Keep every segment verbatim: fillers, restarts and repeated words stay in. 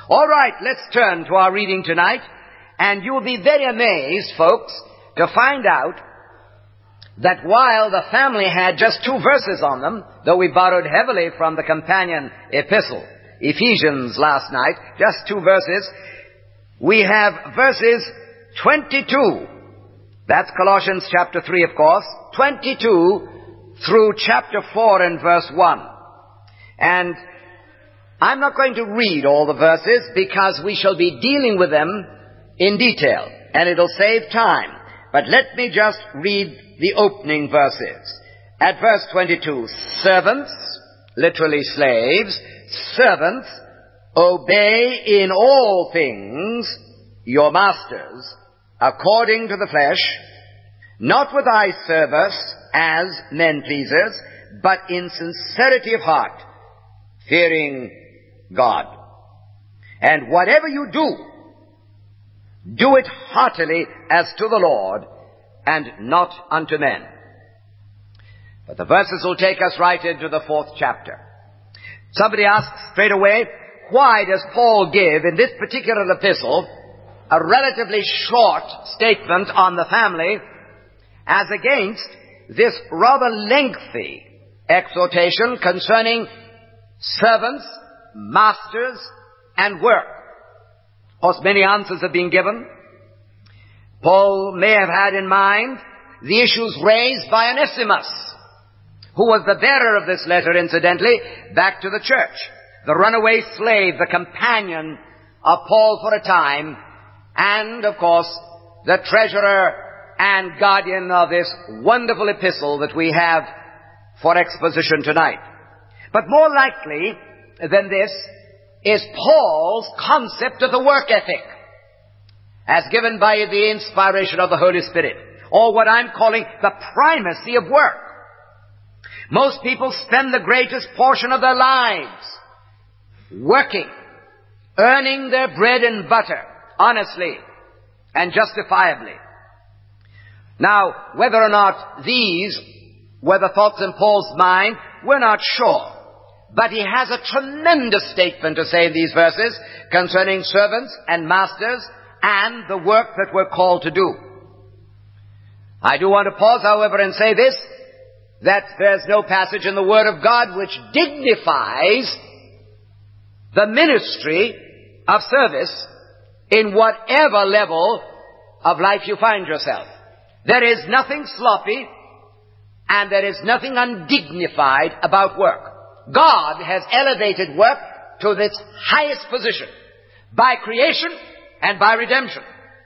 All right, let's turn to our reading tonight, and you'll be very amazed, folks, to find out that while the family had just two verses on them, though we borrowed heavily from the companion epistle, Ephesians, last night, just two verses, we have verses twenty-two. That's Colossians chapter three, of course, twenty-two through chapter four and verse one. And I'm not going to read all the verses because we shall be dealing with them in detail, and it'll save time. But let me just read the opening verses. At verse twenty-two, servants, literally slaves, servants, obey in all things your masters, according to the flesh, not with eye service as men pleasers, but in sincerity of heart, fearing God. And whatever you do, do it heartily as to the Lord, and not unto men. But the verses will take us right into the fourth chapter. Somebody asks straight away, why does Paul give in this particular epistle a relatively short statement on the family as against this rather lengthy exhortation concerning servants, masters, and work? Of course, many answers have been given. Paul may have had in mind the issues raised by Onesimus, who was the bearer of this letter, incidentally, back to the church. The runaway slave, the companion of Paul for a time, and, of course, the treasurer and guardian of this wonderful epistle that we have for exposition tonight. But more likely than this is Paul's concept of the work ethic, as given by the inspiration of the Holy Spirit, or what I'm calling the primacy of work. Most people spend the greatest portion of their lives working, earning their bread and butter, honestly and justifiably. Now, whether or not these were the thoughts in Paul's mind, we're not sure. But he has a tremendous statement to say in these verses concerning servants and masters and the work that we're called to do. I do want to pause, however, and say this, that there's no passage in the Word of God which dignifies the ministry of service in whatever level of life you find yourself. There is nothing sloppy and there is nothing undignified about work. God has elevated work to its highest position by creation and by redemption.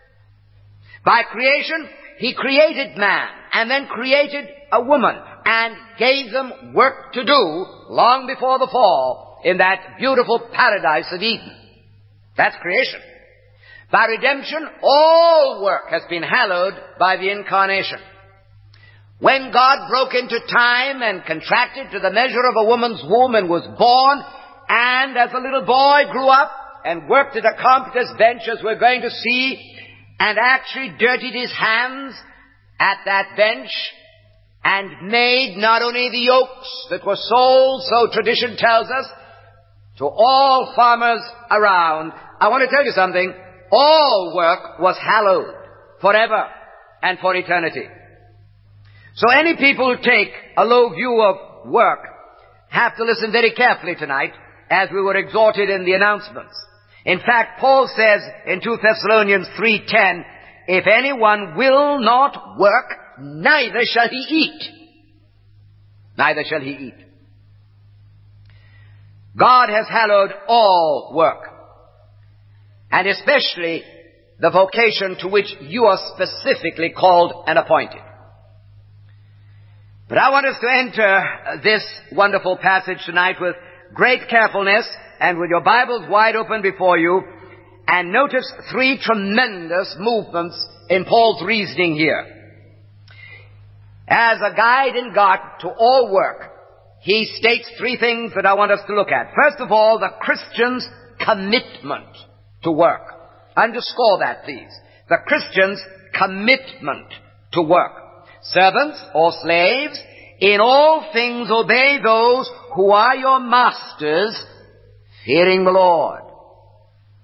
By creation, He created man and then created a woman and gave them work to do long before the fall in that beautiful paradise of Eden. That's creation. By redemption, all work has been hallowed by the incarnation. When God broke into time and contracted to the measure of a woman's womb and was born, and as a little boy grew up and worked at a carpenter's bench, as we're going to see, and actually dirtied his hands at that bench, and made not only the yokes that were sold, so tradition tells us, to all farmers around. I want to tell you something. All work was hallowed forever and for eternity. So any people who take a low view of work have to listen very carefully tonight, as we were exhorted in the announcements. In fact, Paul says in Second Thessalonians three ten, if anyone will not work, neither shall he eat. Neither shall he eat. God has hallowed all work, and especially the vocation to which you are specifically called and appointed. But I want us to enter this wonderful passage tonight with great carefulness and with your Bibles wide open before you, and notice three tremendous movements in Paul's reasoning here. As a guide and guard to all work, he states three things that I want us to look at. First of all, the Christian's commitment to work. Underscore that, please. The Christian's commitment to work. Servants or slaves, in all things obey those who are your masters, fearing the Lord.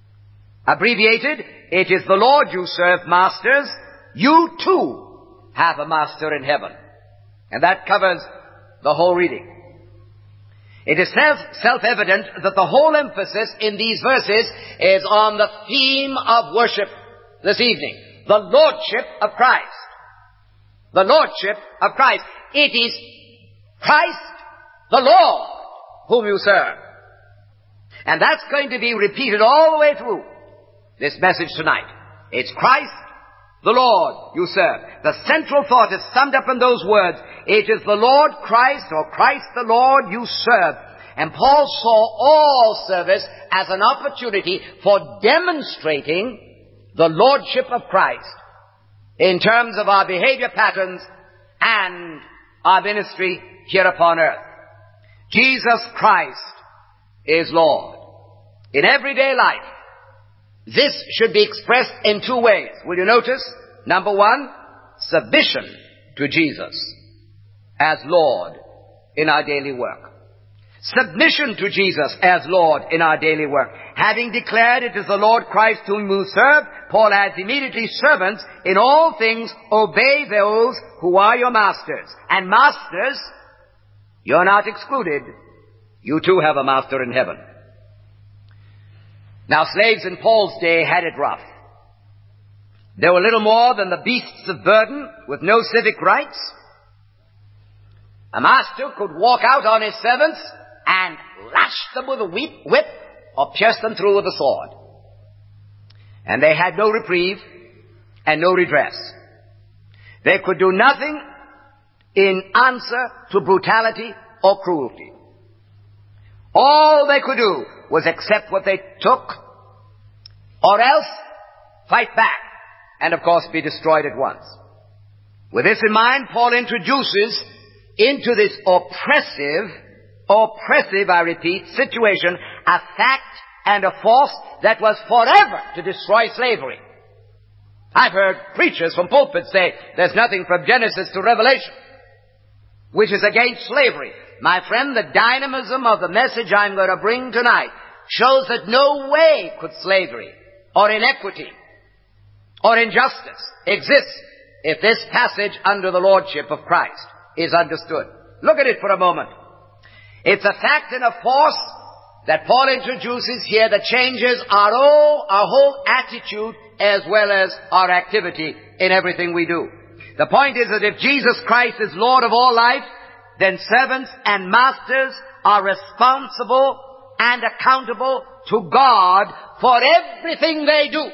Abbreviated, it is the Lord you serve, masters. You too have a master in heaven. And that covers the whole reading. It is self, self-evident that the whole emphasis in these verses is on the theme of worship this evening. The Lordship of Christ. The Lordship of Christ. It is Christ the Lord whom you serve. And that's going to be repeated all the way through this message tonight. It's Christ the Lord you serve. The central thought is summed up in those words. It is the Lord Christ, or Christ the Lord you serve. And Paul saw all service as an opportunity for demonstrating the Lordship of Christ in terms of our behavior patterns and our ministry here upon earth. Jesus Christ is Lord. In everyday life, this should be expressed in two ways. Will you notice? Number one, submission to Jesus as Lord in our daily work. Submission to Jesus as Lord in our daily work. Having declared it is the Lord Christ whom you serve, Paul adds immediately, servants, in all things obey those who are your masters. And masters, you're not excluded. You too have a master in heaven. Now, slaves in Paul's day had it rough. They were little more than the beasts of burden with no civic rights. A master could walk out on his servants and lash them with a whip or pierce them through with a sword. And they had no reprieve and no redress. They could do nothing in answer to brutality or cruelty. All they could do was accept what they took, or else fight back, and of course be destroyed at once. With this in mind, Paul introduces into this oppressive, oppressive, I repeat, situation, a fact and a force that was forever to destroy slavery. I've heard preachers from pulpits say there's nothing from Genesis to Revelation which is against slavery. My friend, the dynamism of the message I'm going to bring tonight shows that no way could slavery or inequity or injustice exist if this passage under the Lordship of Christ is understood. Look at it for a moment. It's a fact and a force that Paul introduces here that changes our whole, our whole attitude as well as our activity in everything we do. The point is that if Jesus Christ is Lord of all life, then servants and masters are responsible and accountable to God for everything they do.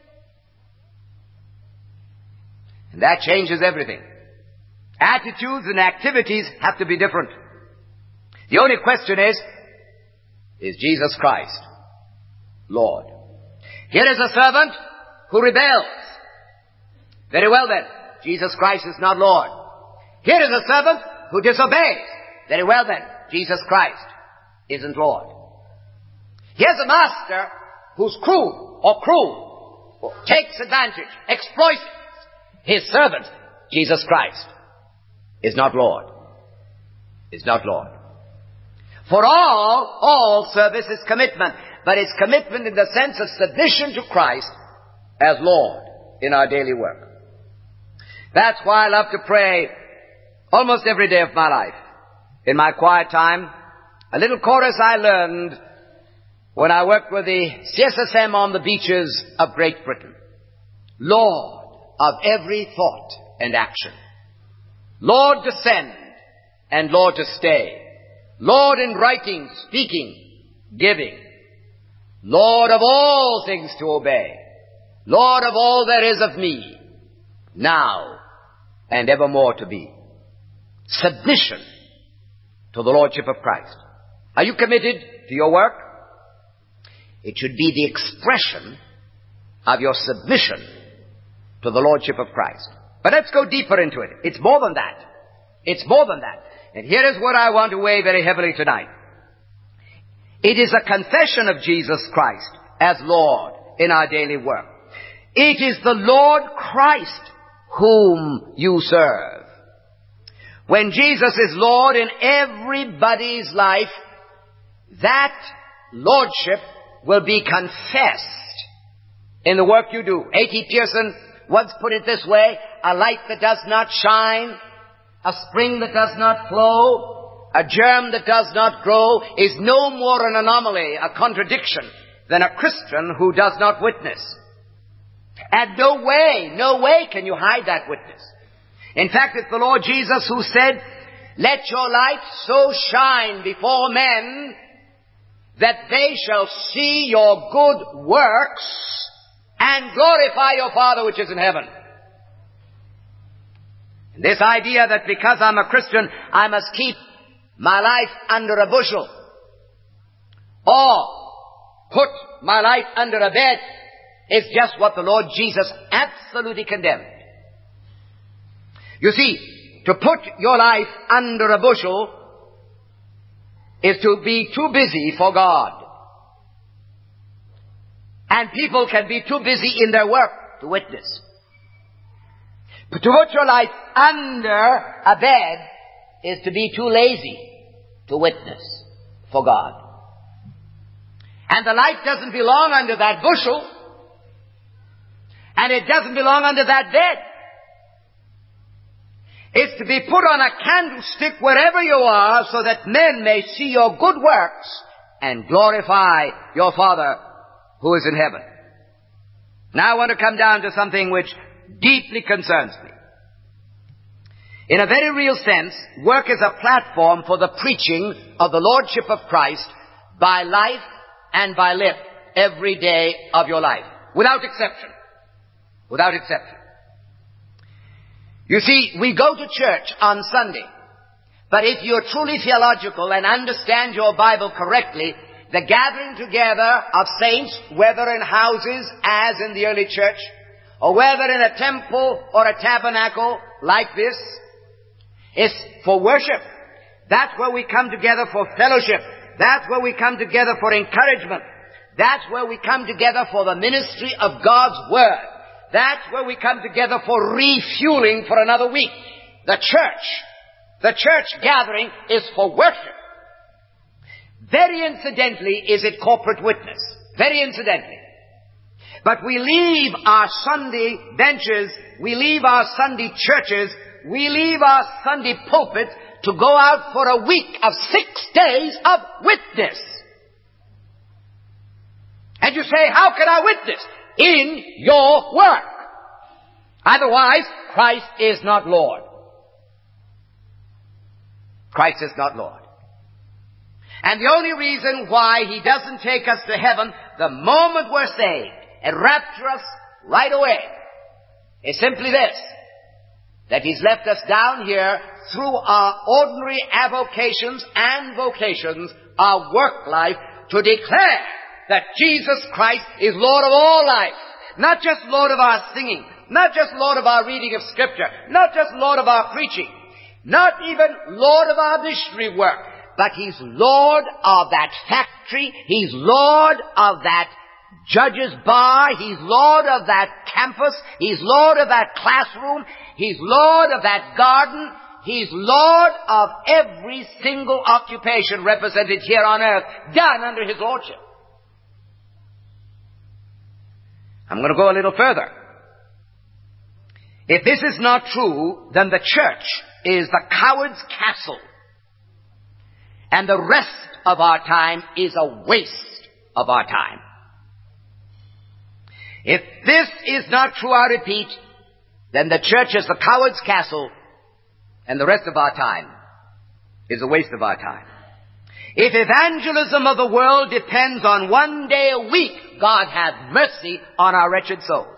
And that changes everything. Attitudes and activities have to be different. The only question is, is Jesus Christ Lord? Here is a servant who rebels. Very well then, Jesus Christ is not Lord. Here is a servant who disobeys. Very well then, Jesus Christ isn't Lord. Here's a master who's cruel or cruel, or takes advantage, exploits his servant. Jesus Christ is not Lord. Is not Lord. For all, all service is commitment, but it's commitment in the sense of submission to Christ as Lord in our daily work. That's why I love to pray almost every day of my life. In my quiet time, a little chorus I learned when I worked with the C S S M on the beaches of Great Britain. Lord of every thought and action. Lord to send and Lord to stay. Lord in writing, speaking, giving. Lord of all things to obey. Lord of all there is of me, now and evermore to be. Submission to the Lordship of Christ. Are you committed to your work? It should be the expression of your submission to the Lordship of Christ. But let's go deeper into it. It's more than that. It's more than that. And here is what I want to weigh very heavily tonight. It is a confession of Jesus Christ as Lord in our daily work. It is the Lord Christ whom you serve. When Jesus is Lord in everybody's life, that Lordship will be confessed in the work you do. A T Pearson once put it this way: a light that does not shine, a spring that does not flow, a germ that does not grow is no more an anomaly, a contradiction, than a Christian who does not witness. And no way, no way can you hide that witness. In fact, it's the Lord Jesus who said, "Let your light so shine before men that they shall see your good works and glorify your Father which is in heaven." This idea that because I'm a Christian, I must keep my life under a bushel, or put my life under a bed, is just what the Lord Jesus absolutely condemned. You see, to put your life under a bushel is to be too busy for God. And people can be too busy in their work to witness. But to put your life under a bed is to be too lazy to witness for God. And the life doesn't belong under that bushel, and it doesn't belong under that bed. It's to be put on a candlestick wherever you are, so that men may see your good works and glorify your Father who is in heaven. Now I want to come down to something which deeply concerns me. In a very real sense, work is a platform for the preaching of the Lordship of Christ by life and by lip every day of your life, without exception. Without exception. You see, we go to church on Sunday, but if you're truly theological and understand your Bible correctly, the gathering together of saints, whether in houses as in the early church, or whether in a temple or a tabernacle like this, is for worship. That's where we come together for fellowship. That's where we come together for encouragement. That's where we come together for the ministry of God's Word. That's where we come together for refueling for another week. The church, the church gathering is for worship. Very incidentally is it corporate witness. Very incidentally. But we leave our Sunday benches, we leave our Sunday churches, we leave our Sunday pulpit to go out for a week of six days of witness. And you say, how can I witness? In your work. Otherwise, Christ is not Lord. Christ is not Lord. And the only reason why He doesn't take us to heaven the moment we're saved and rapture us right away is simply this: that He's left us down here through our ordinary avocations and vocations, our work life, to declare that Jesus Christ is Lord of all life. Not just Lord of our singing, not just Lord of our reading of Scripture, not just Lord of our preaching, not even Lord of our missionary work, but He's Lord of that factory, He's Lord of that judge's bar, He's Lord of that campus, He's Lord of that classroom, He's Lord of that garden, He's Lord of every single occupation represented here on earth, done under His Lordship. I'm going to go a little further. If this is not true, then the church is the coward's castle, and the rest of our time is a waste of our time. If this is not true, I repeat, then the church is the coward's castle, and the rest of our time is a waste of our time. If evangelism of the world depends on one day a week, God have mercy on our wretched souls.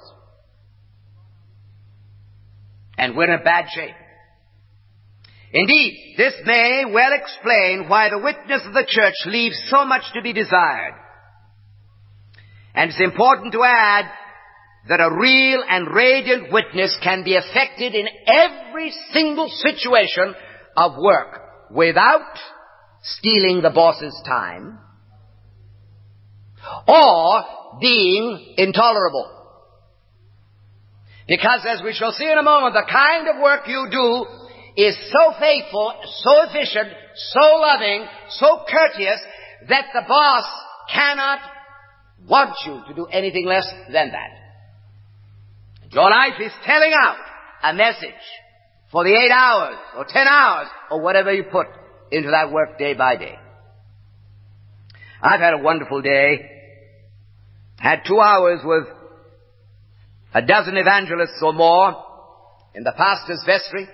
And we're in bad shape. Indeed, this may well explain why the witness of the church leaves so much to be desired. And it's important to add that a real and radiant witness can be effected in every single situation of work without stealing the boss's time or being intolerable. Because as we shall see in a moment, the kind of work you do is so faithful, so efficient, so loving, so courteous, that the boss cannot want you to do anything less than that. Your life is telling out a message for the eight hours or ten hours or whatever you put into that work day by day. I've had a wonderful day. Had two hours with a dozen evangelists or more in the pastor's vestry.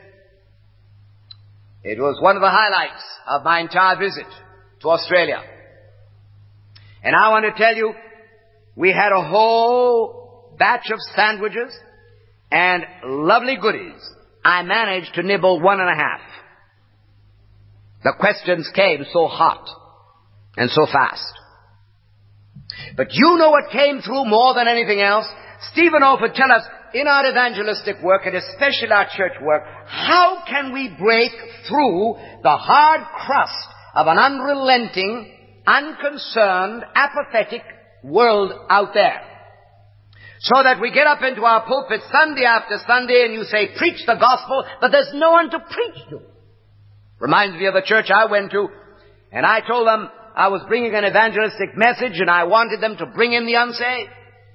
It was one of the highlights of my entire visit to Australia. And I want to tell you, we had a whole batch of sandwiches and lovely goodies. I managed to nibble one and a half. The questions came so hot and so fast. But you know what came through more than anything else? Stephen Olford tell us, in our evangelistic work, and especially our church work, how can we break through the hard crust of an unrelenting, unconcerned, apathetic world out there? So that we get up into our pulpit Sunday after Sunday and you say, preach the gospel, but there's no one to preach to. Reminds me of a church I went to, and I told them I was bringing an evangelistic message and I wanted them to bring in the unsaved.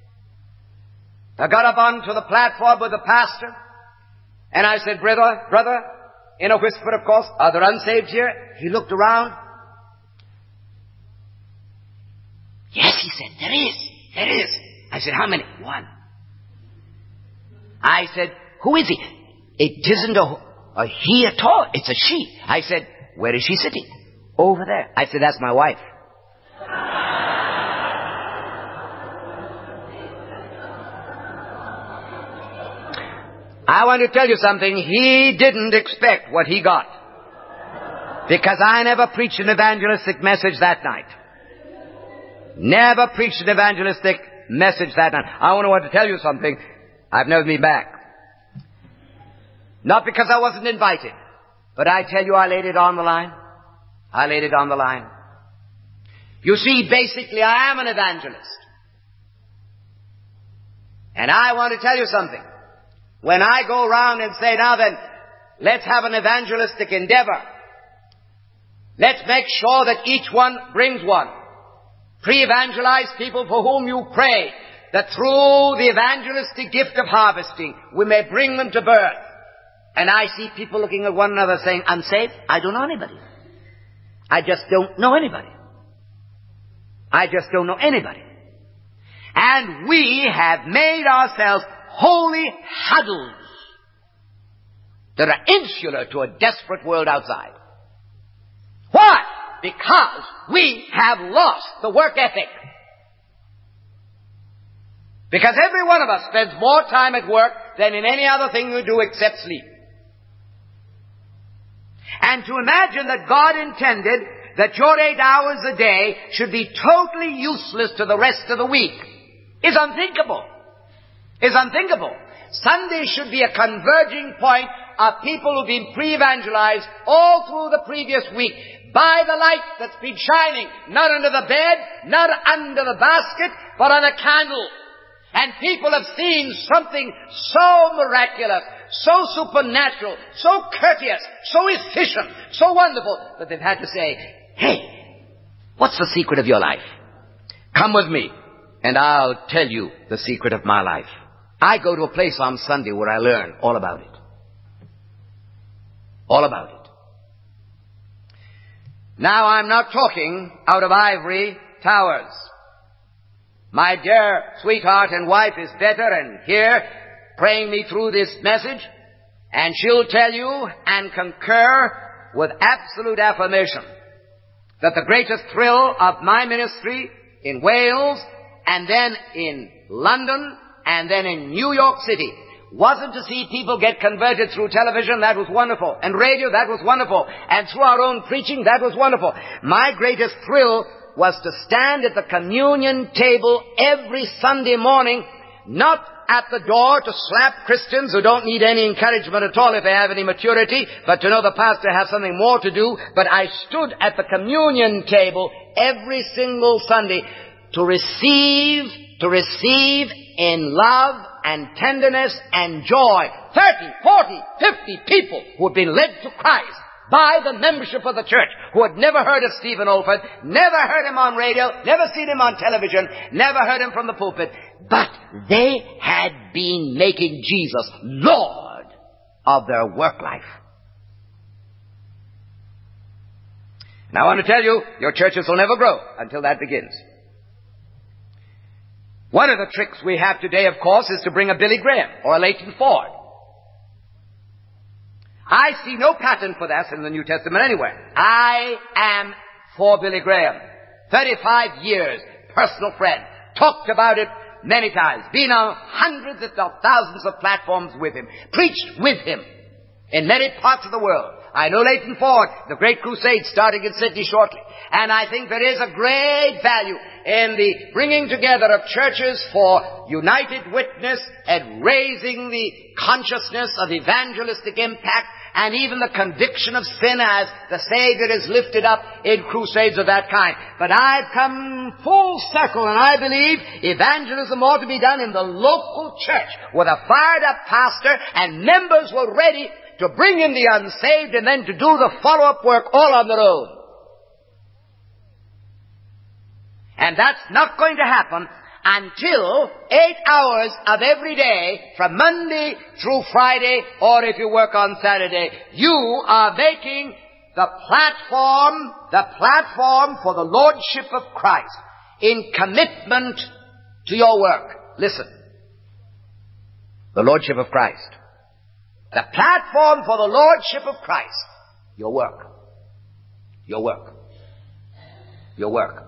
I got up onto the platform with the pastor, and I said, brother, brother, in a whisper, of course, are there unsaved here? He looked around. Yes, he said, there is, there is. I said, how many? One. I said, who is he? It isn't a, a he at all, it's a she. I said, where is she sitting? Over there. I said, that's my wife. I want to tell you something. He didn't expect what he got. Because I never preached an evangelistic message that night. Never preached an evangelistic message that night. I want to tell you something. I've never been back. Not because I wasn't invited. But I tell you, I laid it on the line. I laid it on the line. You see, basically, I am an evangelist. And I want to tell you something. When I go around and say, now then, let's have an evangelistic endeavor. Let's make sure that each one brings one. Pre-evangelize people for whom you pray, that through the evangelistic gift of harvesting, we may bring them to birth. And I see people looking at one another saying, unsaved? I don't know anybody. I just don't know anybody. I just don't know anybody. And we have made ourselves holy huddles that are insular to a desperate world outside. Why? Because we have lost the work ethic. Because every one of us spends more time at work than in any other thing we do except sleep. And to imagine that God intended that your eight hours a day should be totally useless to the rest of the week is unthinkable. Is unthinkable. Sunday should be a converging point of people who've been pre-evangelized all through the previous week by the light that's been shining, not under the bed, not under the basket, but on a candle. And people have seen something so miraculous, so supernatural, so courteous, so efficient, so wonderful, that they've had to say, hey, what's the secret of your life? Come with me, and I'll tell you the secret of my life. I go to a place on Sunday where I learn all about it. All about it. Now, I'm not talking out of ivory towers. My dear sweetheart and wife is better and here praying me through this message, and she'll tell you and concur with absolute affirmation that the greatest thrill of my ministry in Wales and then in London and then in New York City wasn't to see people get converted through television. That was wonderful. And radio, that was wonderful. And through our own preaching, that was wonderful. My greatest thrill was to stand at the communion table every Sunday morning, not at the door to slap Christians who don't need any encouragement at all if they have any maturity, but to know the pastor has something more to do. But I stood at the communion table every single Sunday to receive, to receive in love and tenderness and joy thirty, forty, fifty people who have been led to Christ by the membership of the church, who had never heard of Stephen Olford, never heard him on radio, never seen him on television, never heard him from the pulpit, but they had been making Jesus Lord of their work life. Now I want to tell you, your churches will never grow until that begins. One of the tricks we have today, of course, is to bring a Billy Graham or a Leighton Ford. I see no pattern for that in the New Testament anywhere. I am for Billy Graham. thirty-five years, personal friend. Talked about it many times. Been on hundreds if not thousands of platforms with him. Preached with him in many parts of the world. I know Leighton Ford, the great crusade starting in Sydney shortly. And I think there is a great value in the bringing together of churches for united witness and raising the consciousness of evangelistic impact and even the conviction of sin as the Savior is lifted up in crusades of that kind. But I've come full circle, and I believe evangelism ought to be done in the local church with a fired up pastor and members were ready to bring in the unsaved and then to do the follow-up work all on their own. And that's not going to happen until eight hours of every day, from Monday through Friday, or if you work on Saturday, you are making the platform, the platform for the Lordship of Christ in commitment to your work. Listen. The Lordship of Christ. The platform for the Lordship of Christ. Your work. Your work. Your work.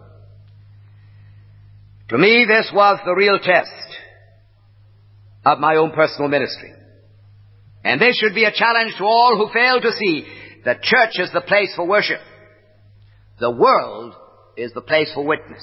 To me, this was the real test of my own personal ministry. And this should be a challenge to all who fail to see that church is the place for worship. The world is the place for witness.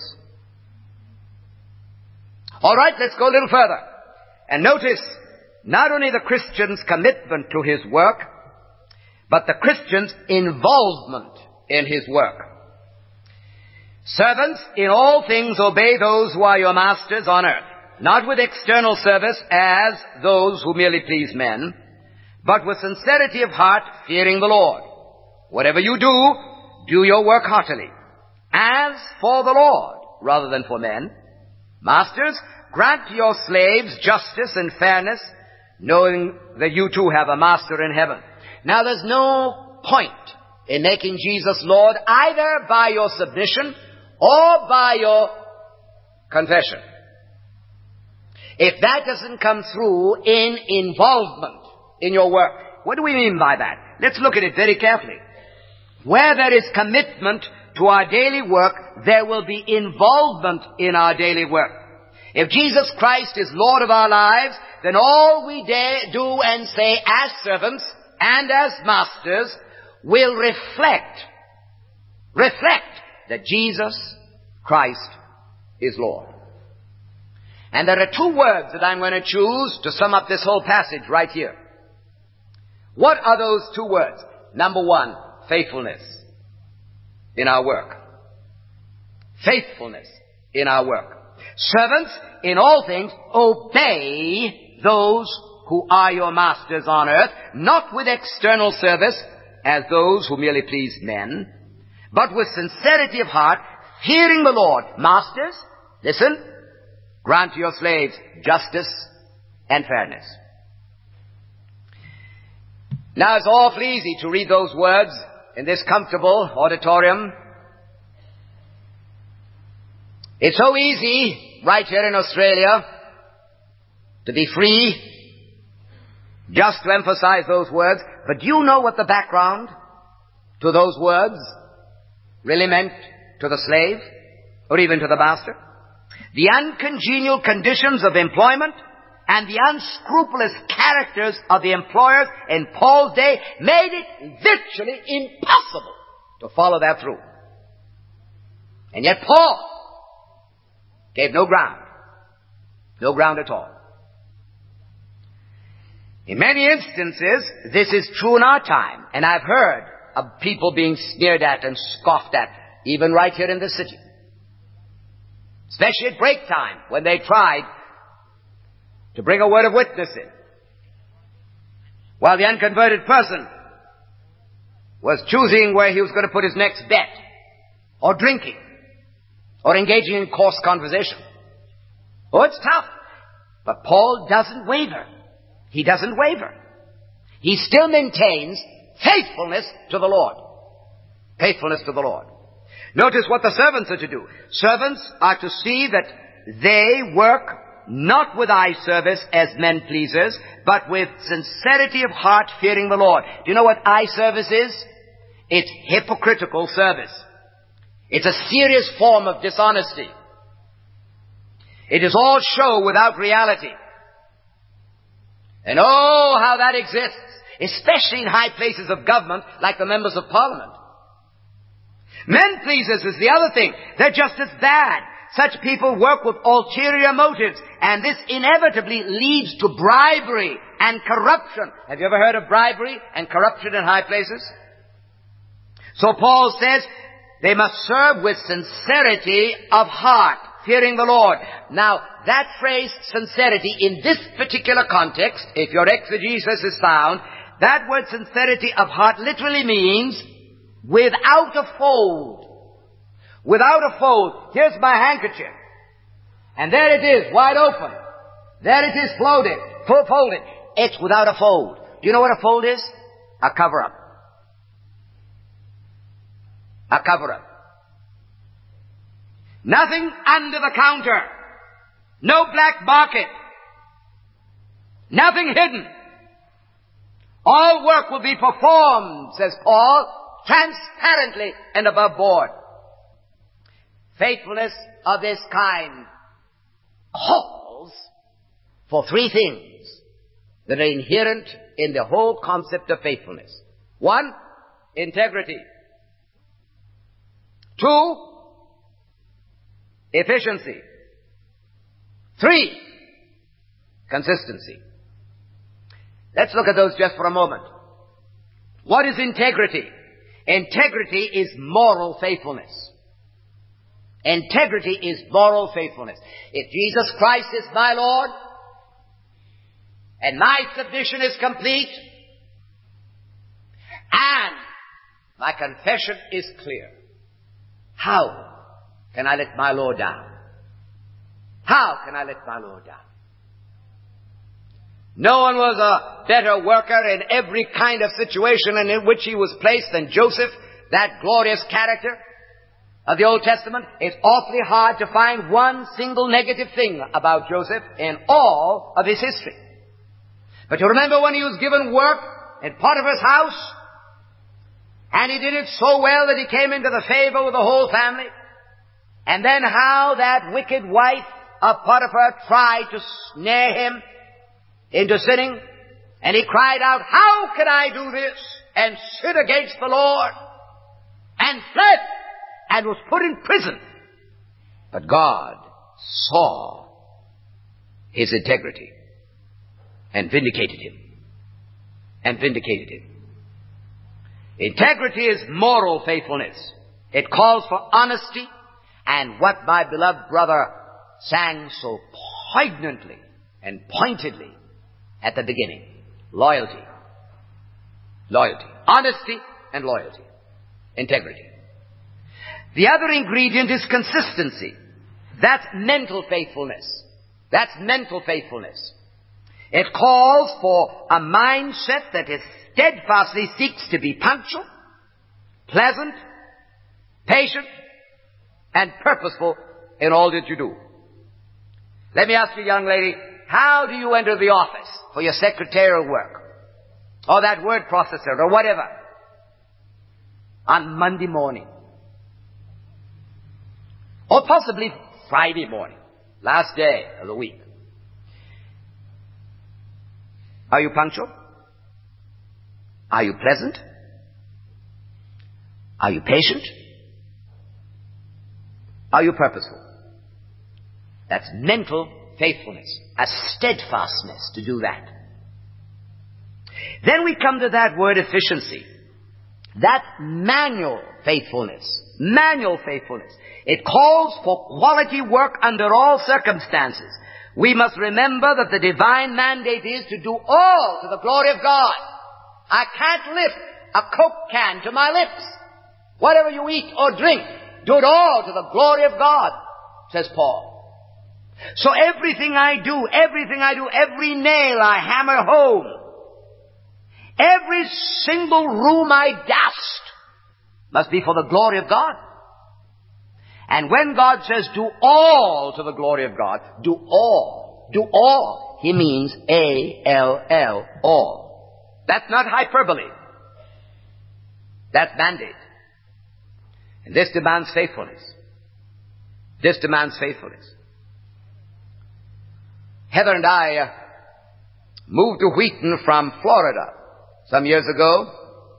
All right, let's go a little further. And notice not only the Christian's commitment to his work, but the Christian's involvement in his work. Servants, in all things obey those who are your masters on earth, not with external service as those who merely please men, but with sincerity of heart, fearing the Lord. Whatever you do, do your work heartily, as for the Lord, rather than for men. Masters, grant to your slaves justice and fairness, knowing that you too have a master in heaven. Now there's no point in making Jesus Lord either by your submission or by your confession, if that doesn't come through in involvement in your work. What do we mean by that? Let's look at it very carefully. Where there is commitment to our daily work, there will be involvement in our daily work. If Jesus Christ is Lord of our lives, then all we dare do and say as servants and as masters will reflect, reflect that Jesus Christ is Lord. And there are two words that I'm going to choose to sum up this whole passage right here. What are those two words? Number one, faithfulness in our work. Faithfulness in our work. Servants, in all things, obey those who are your masters on earth, not with external service as those who merely please men, but with sincerity of heart, fearing the Lord. Masters, listen, grant to your slaves justice and fairness. Now it's awful easy to read those words in this comfortable auditorium. It's so easy right here in Australia to be free, just to emphasize those words. But do you know what the background to those words really meant to the slave or even to the master? The uncongenial conditions of employment and the unscrupulous characters of the employers in Paul's day made it virtually impossible to follow that through. And yet Paul gave no ground. No ground at all. In many instances, this is true in our time. And I've heard of people being sneered at and scoffed at, even right here in the city. Especially at break time, when they tried to bring a word of witness in. While the unconverted person was choosing where he was going to put his next bet, or drinking, or engaging in coarse conversation. Oh, it's tough. But Paul doesn't waver. He doesn't waver. He still maintains faithfulness to the Lord. Faithfulness to the Lord. Notice what the servants are to do. Servants are to see that they work not with eye service as men pleasers, but with sincerity of heart, fearing the Lord. Do you know what eye service is? It's hypocritical service. It's a serious form of dishonesty. It is all show without reality. And oh, how that exists, especially in high places of government like the members of Parliament. Men pleasers is the other thing. They're just as bad. Such people work with ulterior motives, and this inevitably leads to bribery and corruption. Have you ever heard of bribery and corruption in high places? So Paul says they must serve with sincerity of heart, fearing the Lord. Now, that phrase, sincerity, in this particular context, if your exegesis is sound, that word sincerity of heart literally means without a fold. Without a fold. Here's my handkerchief. And there it is, wide open. There it is, folded, full folded. It's without a fold. Do you know what a fold is? A cover-up. A cover-up. Nothing under the counter. No black market. Nothing hidden. All work will be performed, says Paul, transparently and above board. Faithfulness of this kind calls for three things that are inherent in the whole concept of faithfulness. One, integrity. Two, efficiency. Three, consistency. Let's look at those just for a moment. What is integrity? Integrity is moral faithfulness. Integrity is moral faithfulness. If Jesus Christ is my Lord, and my submission is complete, and my confession is clear, how can I let my Lord down? How can I let my Lord down? No one was a better worker in every kind of situation in which he was placed than Joseph, that glorious character of the Old Testament. It's awfully hard to find one single negative thing about Joseph in all of his history. But you remember when he was given work in Potiphar's house, and he did it so well that he came into the favor with the whole family. And then how that wicked wife of Potiphar tried to snare him into sinning. And he cried out, how can I do this and sin against the Lord? And fled and was put in prison. But God saw his integrity and vindicated him. And vindicated him. Integrity is moral faithfulness. It calls for honesty and what my beloved brother sang so poignantly and pointedly at the beginning. Loyalty. Loyalty. Honesty and loyalty. Integrity. The other ingredient is consistency. That's mental faithfulness. That's mental faithfulness. It calls for a mindset that is steadfastly seeks to be punctual, pleasant, patient, and purposeful in all that you do. Let me ask you, young lady, how do you enter the office for your secretarial work, or that word processor, or whatever, on Monday morning? Or possibly Friday morning, last day of the week. Are you punctual? Are you pleasant? Are you patient? Are you purposeful? That's mental faithfulness, a steadfastness to do that. Then we come to that word efficiency. That's manual faithfulness. Manual faithfulness. It calls for quality work under all circumstances. We must remember that the divine mandate is to do all to the glory of God. I can't lift a Coke can to my lips. Whatever you eat or drink, do it all to the glory of God, says Paul. So everything I do, everything I do, every nail I hammer home, every single room I dust must be for the glory of God. And when God says do all to the glory of God, do all, do all, he means A L L, all. That's not hyperbole. That's mandate. And this demands faithfulness. This demands faithfulness. Heather and I uh, moved to Wheaton from Florida some years ago.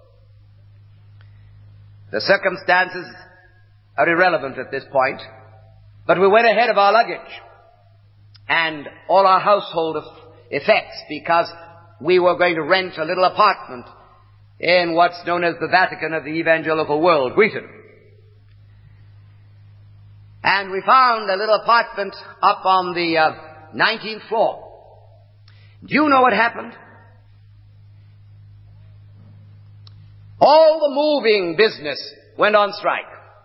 The circumstances are irrelevant at this point, but we went ahead of our luggage and all our household effects because we were going to rent a little apartment in what's known as the Vatican of the evangelical world, Wheaton. And we found a little apartment up on the uh, nineteenth floor. Do you know what happened? All the moving business went on strike.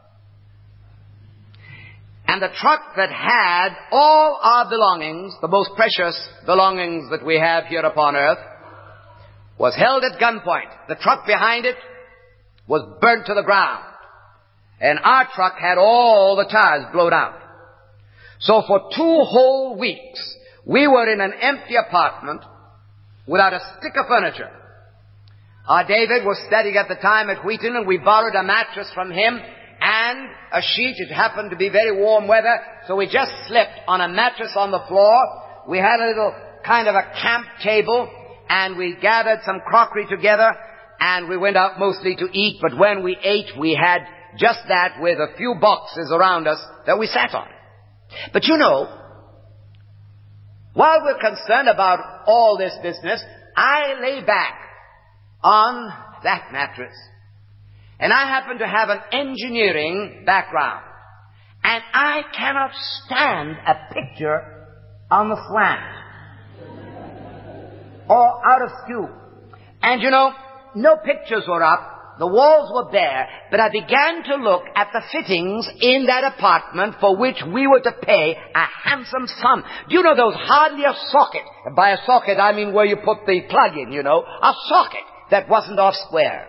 And the truck that had all our belongings, the most precious belongings that we have here upon earth, was held at gunpoint. The truck behind it was burnt to the ground. And our truck had all the tires blown out. So for two whole weeks, we were in an empty apartment without a stick of furniture. Our David was studying at the time at Wheaton, and we borrowed a mattress from him and a sheet. It happened to be very warm weather, so we just slept on a mattress on the floor. We had a little kind of a camp table, and we gathered some crockery together, and we went out mostly to eat. But when we ate, we had just that with a few boxes around us that we sat on. But you know, while we're concerned about all this business, I lay back on that mattress. And I happen to have an engineering background. And I cannot stand a picture on the slant or out of skew. And you know, no pictures were up. The walls were bare, but I began to look at the fittings in that apartment for which we were to pay a handsome sum. Do you know there was hardly a socket? By a socket, I mean where you put the plug in, you know. A socket that wasn't off square.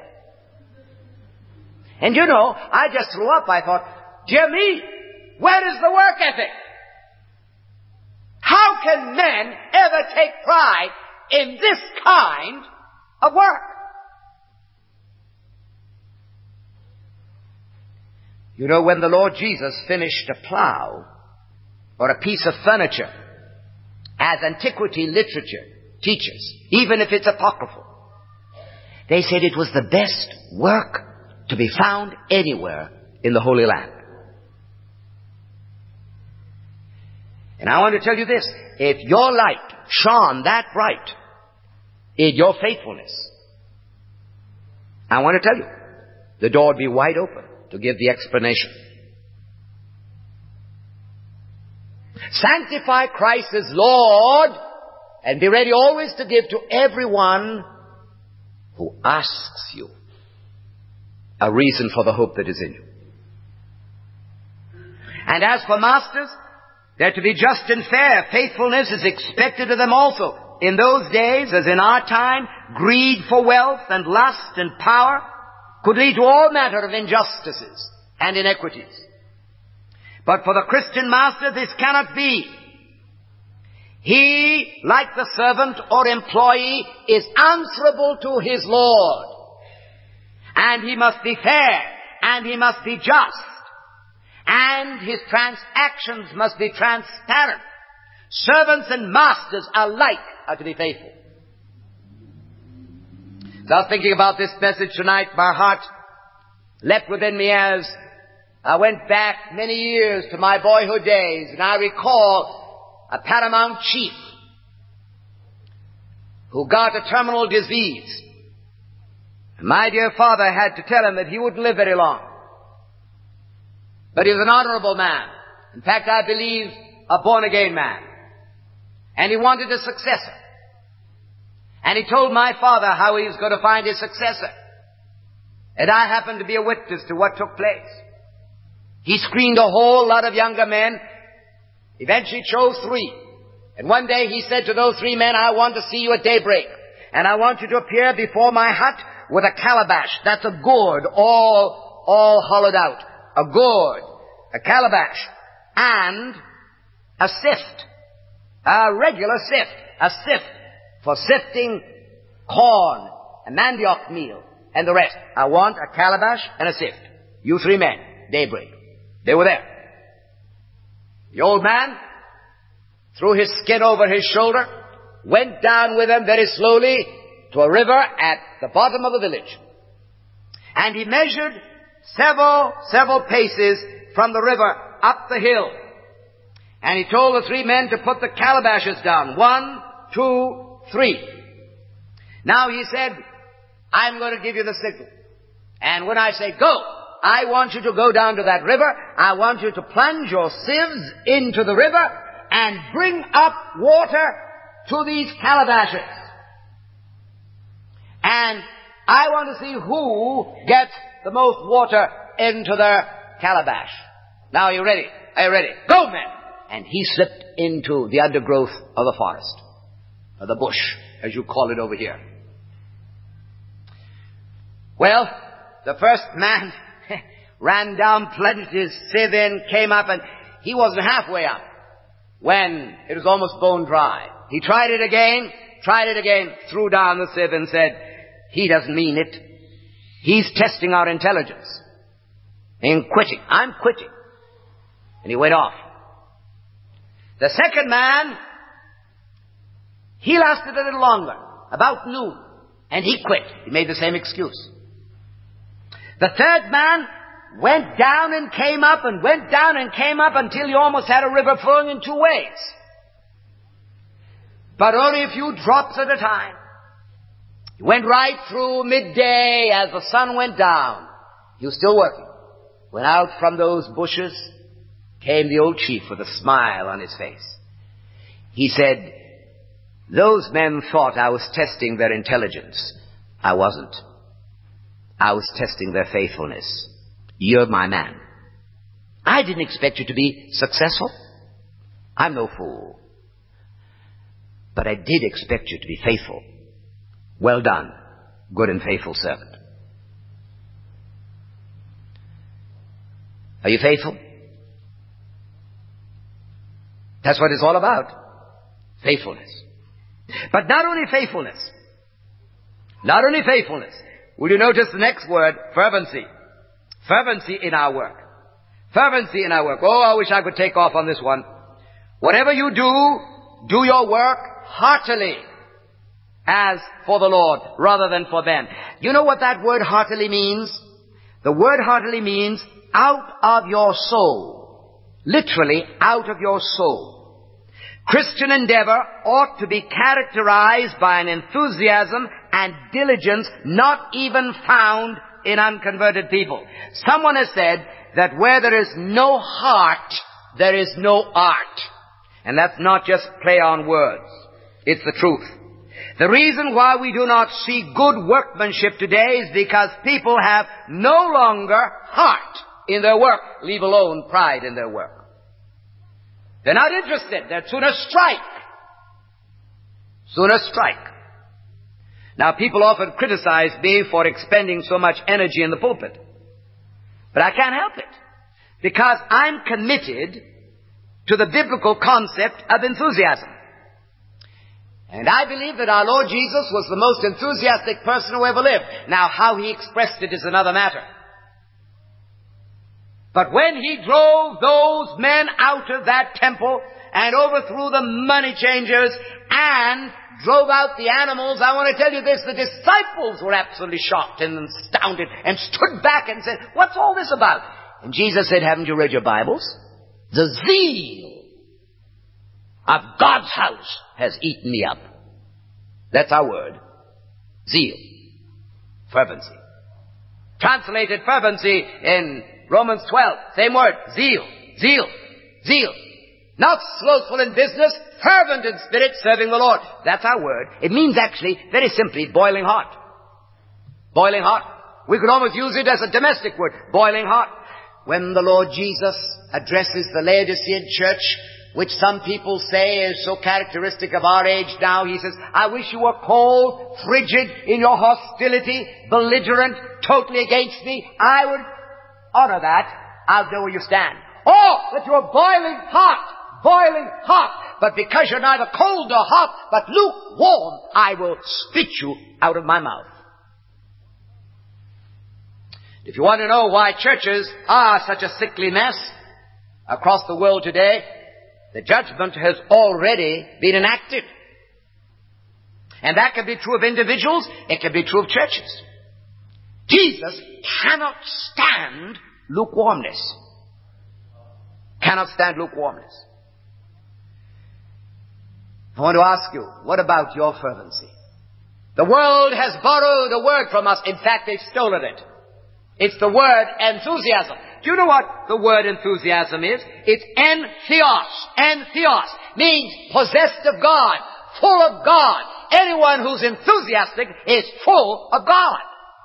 And you know, I just threw up. I thought, dear me, where is the work ethic? How can men ever take pride in this kind of work? You know, when the Lord Jesus finished a plow or a piece of furniture, as antiquity literature teaches, even if it's apocryphal, they said it was the best work to be found anywhere in the Holy Land. And I want to tell you this, if your light shone that bright in your faithfulness, I want to tell you, the door would be wide open to give the explanation. Sanctify Christ as Lord, and be ready always to give to everyone who asks you a reason for the hope that is in you. And as for masters, they're to be just and fair. Faithfulness is expected of them also. In those days, as in our time, greed for wealth and lust and power could lead to all manner of injustices and inequities. But for the Christian master, this cannot be. He, like the servant or employee, is answerable to his Lord. And he must be fair, and he must be just, and his transactions must be transparent. Servants and masters alike are to be faithful. As I was thinking about this message tonight, my heart leapt within me as I went back many years to my boyhood days, and I recall a paramount chief who got a terminal disease. And my dear father had to tell him that he wouldn't live very long. But he was an honorable man. In fact, I believe a born-again man. And he wanted a successor. And he told my father how he was going to find his successor. And I happened to be a witness to what took place. He screened a whole lot of younger men, eventually chose three. And one day he said to those three men, I want to see you at daybreak. And I want you to appear before my hut with a calabash. That's a gourd, all, all hollowed out. A gourd, a calabash, and a sift. A regular sift. A sift for sifting corn, a mandioc meal, and the rest. I want a calabash and a sift. You three men, daybreak. They were there. The old man threw his skin over his shoulder, went down with them very slowly to a river at the bottom of the village. And he measured several, several paces from the river up the hill. And he told the three men to put the calabashes down. One, two, three. Now he said, I'm going to give you the signal. And when I say go, I want you to go down to that river. I want you to plunge your sieves into the river and bring up water to these calabashes. And I want to see who gets the most water into their calabash. Now are you ready? Are you ready? Go, men! And he slipped into the undergrowth of the forest, or the bush, as you call it over here. Well, the first man ran down, plunged his sieve in, came up, and he wasn't halfway up when it was almost bone dry. He tried it again, tried it again, threw down the sieve and said, he doesn't mean it. He's testing our intelligence. And quitting. I'm quitting. And he went off. The second man, he lasted a little longer, about noon, and he quit. He made the same excuse. The third man went down and came up and went down and came up until he almost had a river flowing in two ways. But only a few drops at a time. He went right through midday as the sun went down. He was still working. When out from those bushes came the old chief with a smile on his face. He said, those men thought I was testing their intelligence. I wasn't. I was testing their faithfulness. You're my man. I didn't expect you to be successful. I'm no fool. But I did expect you to be faithful. Well done, good and faithful servant. Are you faithful? That's what it's all about. Faithfulness. But not only faithfulness. Not only faithfulness. Will you notice the next word? Fervency. Fervency in our work. Fervency in our work. Oh, I wish I could take off on this one. Whatever you do, do your work heartily, as for the Lord, rather than for them. You know what that word heartily means? The word heartily means out of your soul. Literally, out of your soul. Christian endeavor ought to be characterized by an enthusiasm and diligence not even found in unconverted people. Someone has said that where there is no heart, there is no art. And that's not just play on words. It's the truth. The reason why we do not see good workmanship today is because people have no longer heart in their work, leave alone pride in their work. They're not interested. They'd sooner strike. Sooner strike. Now, people often criticize me for expending so much energy in the pulpit. But I can't help it. Because I'm committed to the biblical concept of enthusiasm. And I believe that our Lord Jesus was the most enthusiastic person who ever lived. Now, how he expressed it is another matter. But when he drove those men out of that temple and overthrew the money changers and drove out the animals, I want to tell you this, the disciples were absolutely shocked and astounded and stood back and said, what's all this about? And Jesus said, haven't you read your Bibles? The zeal of God's house has eaten me up. That's our word. Zeal. Fervency. Translated fervency in Romans twelve. Same word. Zeal. Zeal. Zeal. Not slothful in business, fervent in spirit, serving the Lord. That's our word. It means actually, very simply, boiling hot. Boiling hot. We could almost use it as a domestic word, boiling hot. When the Lord Jesus addresses the Laodicean church, which some people say is so characteristic of our age now, he says, I wish you were cold, frigid in your hostility, belligerent, totally against me. I would honor that. I'll know where you stand. Oh, that you are boiling hot, boiling hot. But because you're neither cold nor hot, but lukewarm, I will spit you out of my mouth. If you want to know why churches are such a sickly mess across the world today, the judgment has already been enacted. And that can be true of individuals, it can be true of churches. Jesus cannot stand lukewarmness. Cannot stand lukewarmness. I want to ask you, what about your fervency? The world has borrowed a word from us. In fact, they've stolen it. It's the word enthusiasm. Do you know what the word enthusiasm is? It's entheos. Entheos means possessed of God, full of God. Anyone who's enthusiastic is full of God.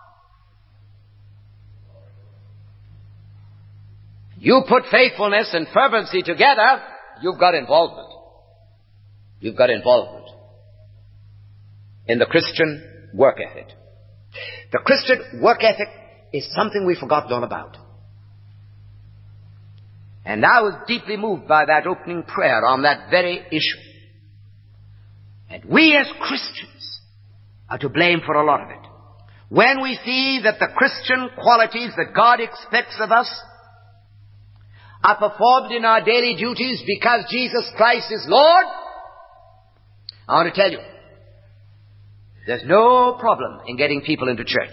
You put faithfulness and fervency together, you've got involvement. You've got involvement in the Christian work ethic. The Christian work ethic is something we've forgotten all about. And I was deeply moved by that opening prayer on that very issue. And we as Christians are to blame for a lot of it. When we see that the Christian qualities that God expects of us are performed in our daily duties because Jesus Christ is Lord, I want to tell you, there's no problem in getting people into church.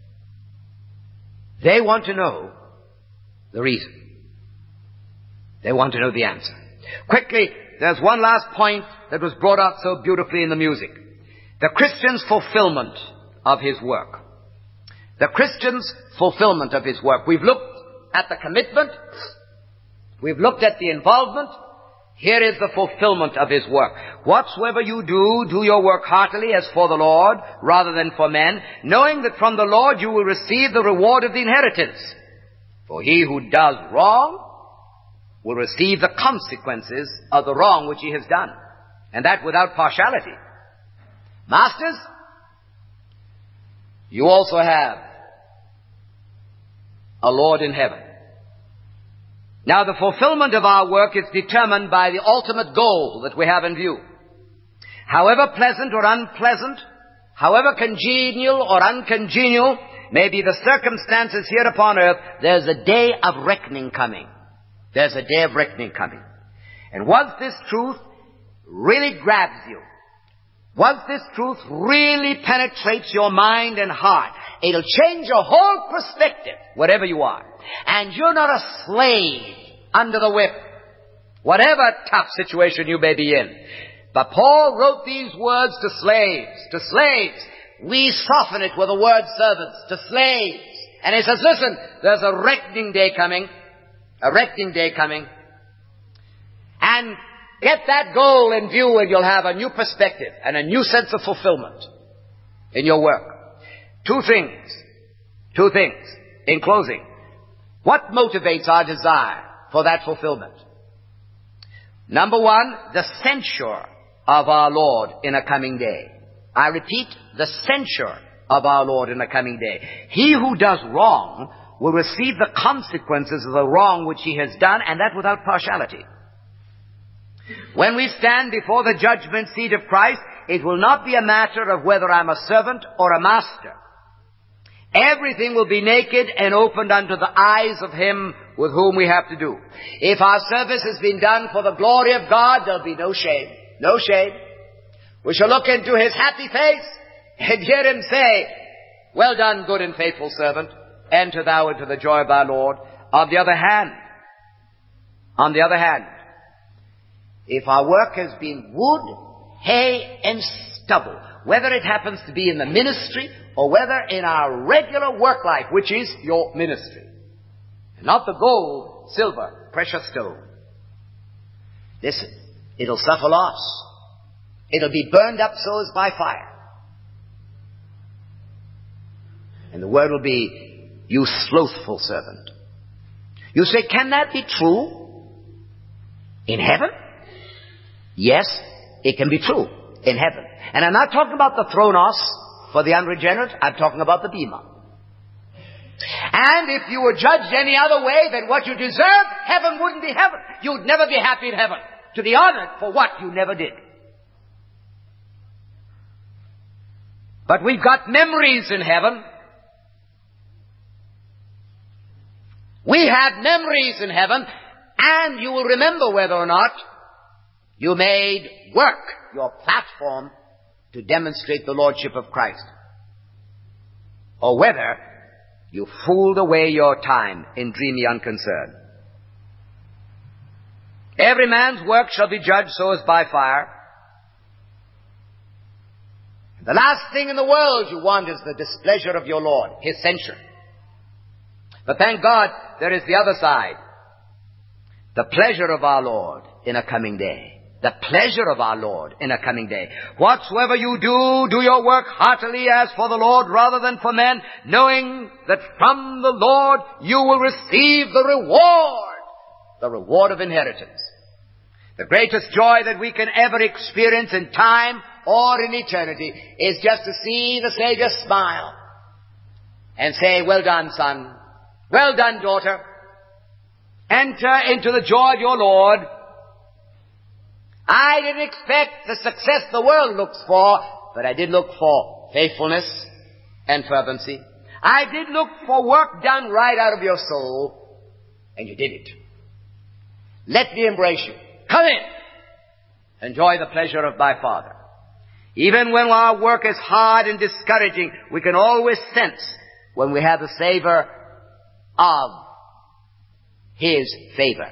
They want to know the reason. They want to know the answer. Quickly, there's one last point that was brought out so beautifully in the music. The Christian's fulfillment of his work. The Christian's fulfillment of his work. We've looked at the commitment. We've looked at the involvement. Here is the fulfillment of his work. Whatsoever you do, do your work heartily as for the Lord, rather than for men, knowing that from the Lord you will receive the reward of the inheritance. For he who does wrong will receive the consequences of the wrong which he has done. And that without partiality. Masters, you also have a Lord in heaven. Now, the fulfillment of our work is determined by the ultimate goal that we have in view. However pleasant or unpleasant, however congenial or uncongenial may be the circumstances here upon earth, there's a day of reckoning coming. There's a day of reckoning coming. And once this truth really grabs you, once this truth really penetrates your mind and heart, it'll change your whole perspective, wherever you are. And you're not a slave under the whip, whatever tough situation you may be in. But Paul wrote these words to slaves, to slaves. We soften it with the word servants, to slaves. And he says, listen, there's a reckoning day coming, a reckoning day coming. And get that goal in view and you'll have a new perspective and a new sense of fulfillment in your work. Two things, two things in closing. What motivates our desire for that fulfillment? Number one, the censure of our Lord in a coming day. I repeat, the censure of our Lord in a coming day. He who does wrong will receive the consequences of the wrong which he has done, and that without partiality. When we stand before the judgment seat of Christ, it will not be a matter of whether I'm a servant or a master. Everything will be naked and opened unto the eyes of him with whom we have to do. If our service has been done for the glory of God, there'll be no shame. No shame. We shall look into his happy face and hear him say, well done, good and faithful servant. Enter thou into the joy of our Lord. On the other hand, on the other hand, if our work has been wood, hay, and stubble, whether it happens to be in the ministry or whether in our regular work life, which is your ministry, and not the gold, silver, precious stone, listen, it'll suffer loss. It'll be burned up so as by fire. And And the word will be, you slothful servant. You say, can that be true in heaven? Yes, it can be true in heaven. And I'm not talking about the thronos for the unregenerate. I'm talking about the bema. And if you were judged any other way than what you deserve, heaven wouldn't be heaven. You'd never be happy in heaven. To be honored for what you never did. But we've got memories in heaven. We have memories in heaven, and you will remember whether or not you made work your platform to demonstrate the Lordship of Christ, or whether you fooled away your time in dreamy unconcern. Every man's work shall be judged so as by fire. The last thing in the world you want is the displeasure of your Lord, His censure. But thank God, there is the other side. The pleasure of our Lord in a coming day. The pleasure of our Lord in a coming day. Whatsoever you do, do your work heartily as for the Lord rather than for men, knowing that from the Lord you will receive the reward. The reward of inheritance. The greatest joy that we can ever experience in time or in eternity is just to see the Savior smile and say, well done, son. Well done, daughter. Enter into the joy of your Lord. I didn't expect the success the world looks for, but I did look for faithfulness and fervency. I did look for work done right out of your soul, and you did it. Let me embrace you. Come in. Enjoy the pleasure of my Father. Even when our work is hard and discouraging, we can always sense when we have the savor of His favor.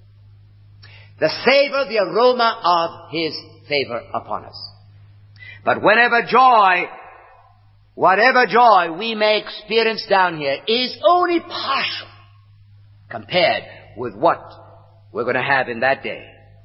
The savor, the aroma of His favor upon us. But whenever joy, whatever joy we may experience down here is only partial compared with what we're going to have in that day,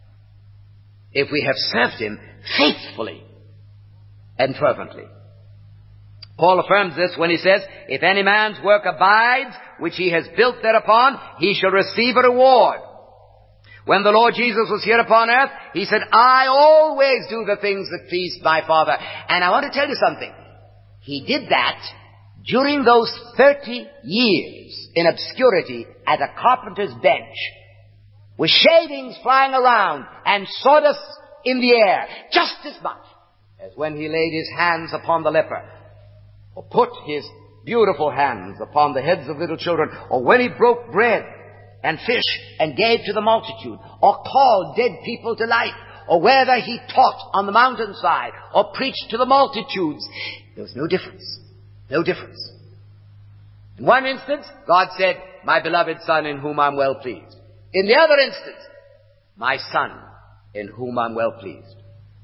if we have served Him faithfully and fervently. Paul affirms this when he says, if any man's work abides, which he has built thereupon, he shall receive a reward. When the Lord Jesus was here upon earth, He said, I always do the things that please my Father. And I want to tell you something. He did that during those thirty years in obscurity at a carpenter's bench, with shavings flying around and sawdust in the air, just as much as when He laid His hands upon the leper, or put His beautiful hands upon the heads of little children, or when He broke bread and fish and gave to the multitude, or called dead people to life, or whether He taught on the mountainside, or preached to the multitudes. There was no difference. No difference. In one instance, God said, my beloved Son in whom I'm well pleased. In the other instance, my Son in whom I'm well pleased.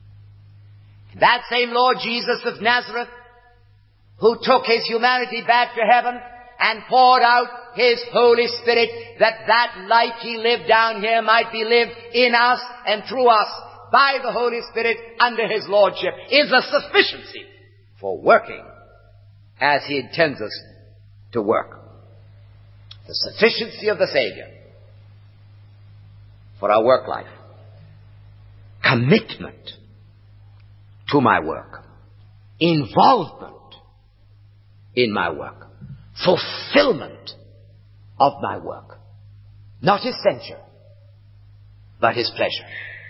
That same Lord Jesus of Nazareth, who took His humanity back to heaven and poured out His Holy Spirit, that that life He lived down here might be lived in us and through us by the Holy Spirit under His Lordship, is a sufficiency for working as He intends us to work. The sufficiency of the Savior for our work life. Commitment to my work. Involvement in my work. Fulfillment of my work. Not His censure, but His pleasure.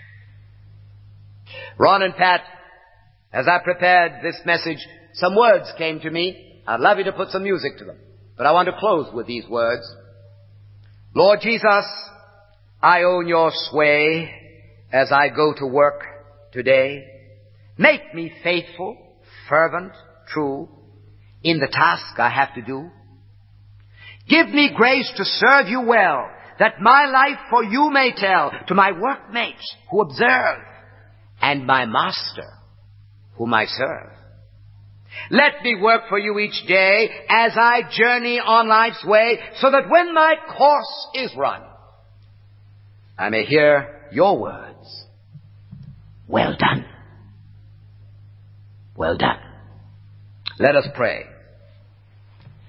Ron and Pat, as I prepared this message, some words came to me. I'd love you to put some music to them. But I want to close with these words. Lord Jesus, I own your sway as I go to work today. Make me faithful, fervent, true in the task I have to do. Give me grace to serve you well, that my life for you may tell to my workmates who observe, and my master whom I serve. Let me work for you each day as I journey on life's way, so that when my course is run, I may hear your words, well done, well done. Let us pray.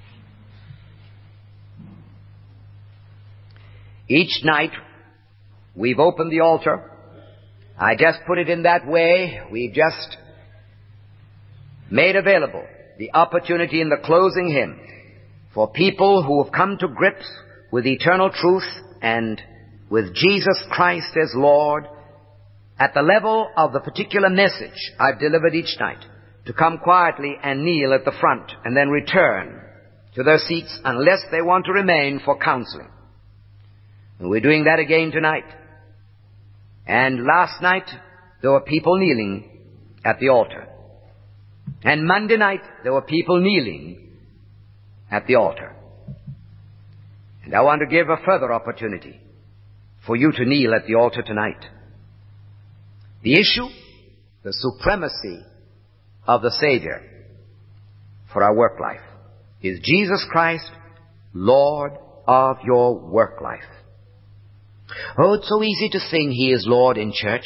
Each night, we've opened the altar. I just put it in that way. We've just made available the opportunity in the closing hymn for people who have come to grips with eternal truth and with Jesus Christ as Lord at the level of the particular message I've delivered each night, to come quietly and kneel at the front and then return to their seats unless they want to remain for counseling. And we're doing that again tonight. And last night, there were people kneeling at the altar. And Monday night, there were people kneeling at the altar. And I want to give a further opportunity for you to kneel at the altar tonight. The issue, the supremacy of the Savior for our work life. Is Jesus Christ Lord of your work life? Oh, it's so easy to sing He is Lord in church.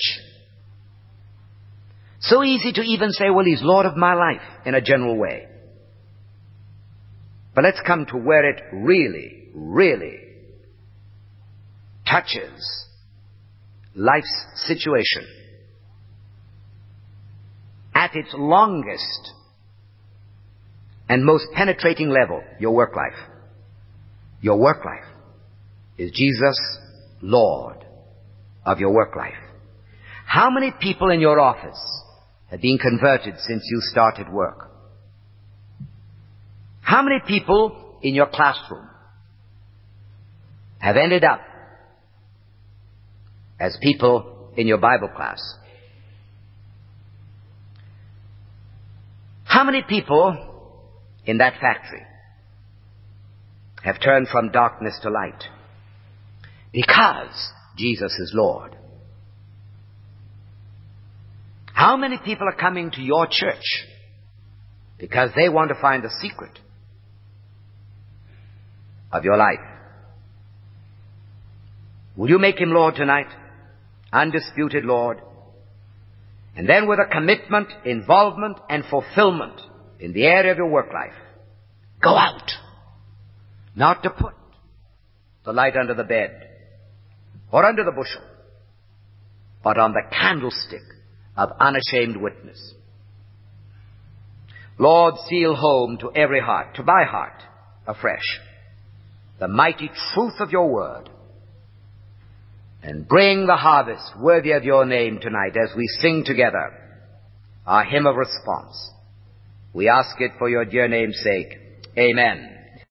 So easy to even say, well, He's Lord of my life in a general way. But let's come to where it really, really touches life's situation. At its longest and most penetrating level, your work life. Your work life. Is Jesus Lord of your work life? How many people in your office have been converted since you started work? How many people in your classroom have ended up as people in your Bible class? How many people in that factory have turned from darkness to light? Because Jesus is Lord. How many people are coming to your church because they want to find the secret of your life? Will you make Him Lord tonight? Undisputed Lord. And then with a commitment, involvement, and fulfillment in the area of your work life, go out. Not to put the light under the bed or under the bushel, but on the candlestick of unashamed witness. Lord, seal home to every heart, to my heart, afresh, the mighty truth of your word, and bring the harvest worthy of your name tonight as we sing together our hymn of response. We ask it for your dear name's sake. Amen.